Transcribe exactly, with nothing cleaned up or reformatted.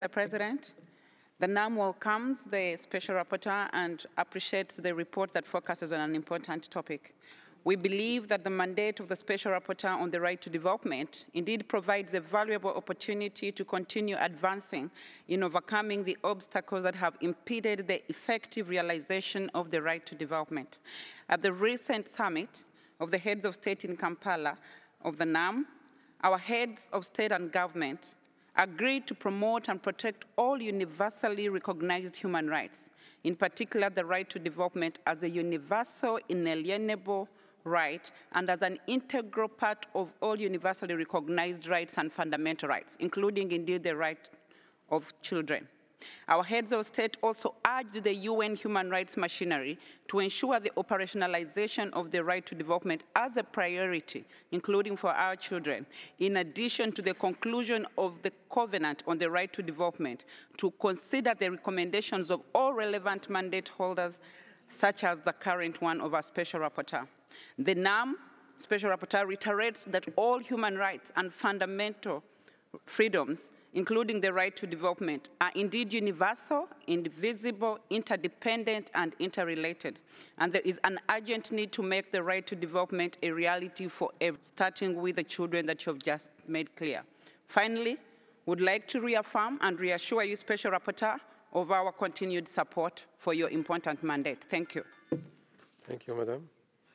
President. The NAM welcomes the Special Rapporteur and appreciates the report that focuses on an important topic. We believe that the mandate of the Special Rapporteur on the right to development indeed provides a valuable opportunity to continue advancing in overcoming the obstacles that have impeded the effective realization of the right to development. At the recent summit of the heads of state in Kampala of the NAM, our heads of state and government agreed to promote and protect all universally recognized human rights, in particular the right to development as a universal, inalienable right and as an integral part of all universally recognized rights and fundamental rights, including indeed the right of children. Our heads of state also urged the U N human rights machinery to ensure the operationalization of the right to development as a priority, including for our children, in addition to the conclusion of the Covenant on the Right to Development, to consider the recommendations of all relevant mandate holders, such as the current one of our Special Rapporteur. The NAM Special Rapporteur reiterates that all human rights and fundamental freedoms, including the right to development, are indeed universal, indivisible, interdependent, and interrelated. And there is an urgent need to make the right to development a reality for everyone, starting with the children that you have just made clear. Finally, would like to reaffirm and reassure you, Special Rapporteur, of our continued support for your important mandate. Thank you. Thank you, Madam.